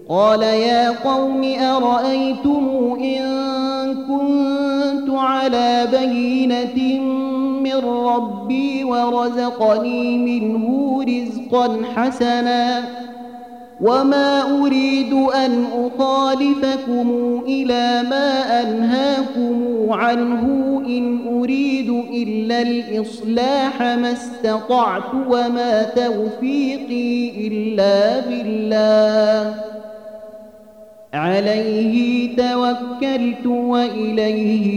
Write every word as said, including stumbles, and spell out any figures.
قال يا قوم أرأيتم إن كنت على بينة من ربي ورزقني منه رزقا حسنا وما أريد أن أخالفكم إلى ما أنهاكم عنه إن أريد إلا الإصلاح ما استطعت وما توفيقي إلا بالله عليه توكلت وإليه